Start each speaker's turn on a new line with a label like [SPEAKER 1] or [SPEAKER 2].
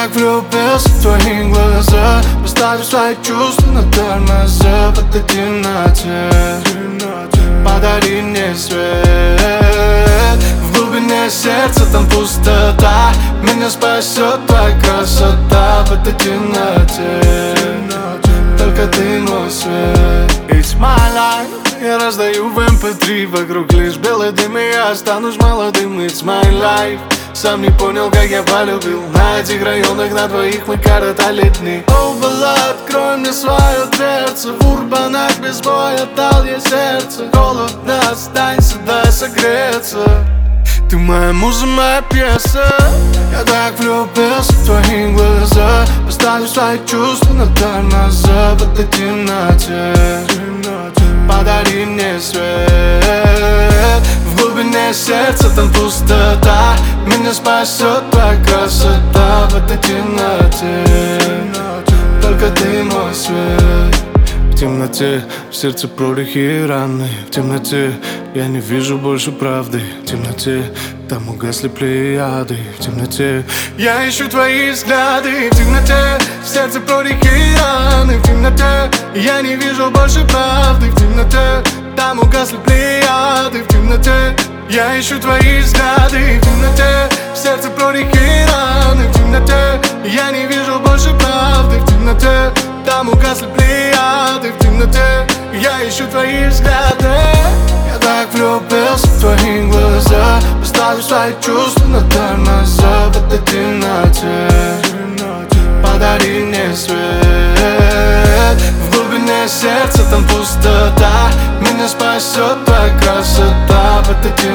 [SPEAKER 1] так влюбился в твои глаза, поставив свои чувства на тормоза. В этой темноте подари мне свет. В глубине сердца там пустота, меня спасет твоя красота. В этой темноте только ты мой свет. It's my life. Я раздаю в MP3, вокруг лишь белый дым, и я останусь молодым. It's my life. Сам не понял, как я полюбил. На этих районах на двоих мы коротали дни. О, была, открой мне свою дверцу. В урбанах без боя дал я сердце. Холодно, останься, дай согреться. Ты моя муза, моя пьеса. Я так влюбился в твои глаза, поставлю свои чувства на тормоза. В этой темноте подари мне свет. В глубине сердца там пустота, меня спасет твоя красота. В этой темноте только ты мой свет. В темноте в сердце прорехи и раны. В темноте я не вижу больше правды. В темноте там угасли плеяды. В темноте я ищу твои взгляды. В темноте в сердце прорехи и раны. В темноте я не вижу больше правды. В темноте там угасли плеяды. В темноте я ищу твои взгляды. В темноте в сердце прорехи и раны. В темноте я не вижу больше правды. В темноте там угасли плеяды. В темноте я ищу твои взгляды. Я так влюбился в твои глаза, поставлю свои чувства на тормоза. В этой темноте подари мне свет. В глубине сердца там пустота, меня спасет твоя красота. В этой темноте